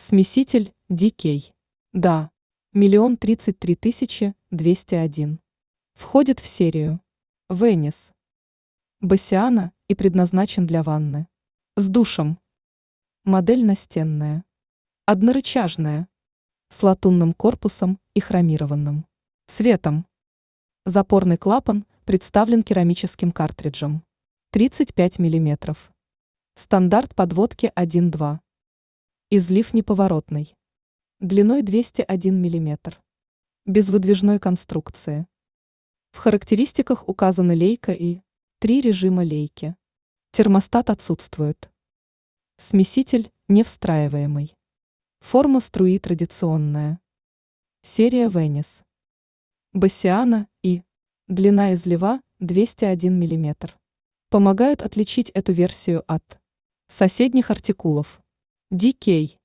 Смеситель DK. Да. 1 033 201. Входит в серию Венес Басиана и предназначен для ванны. С душем. Модель настенная. Однорычажная. С латунным корпусом и хромированным цветом. Запорный клапан представлен керамическим картриджем. 35 мм. Стандарт подводки 1.2. Излив неповоротный. Длиной 201 мм. Без выдвижной конструкции. В характеристиках указаны лейка и 3 режима лейки. Термостат отсутствует. Смеситель не встраиваемый. Форма струи традиционная. Серия Венес Басиана и длина излива 201 мм. Помогают отличить эту версию от соседних артикулов. DK.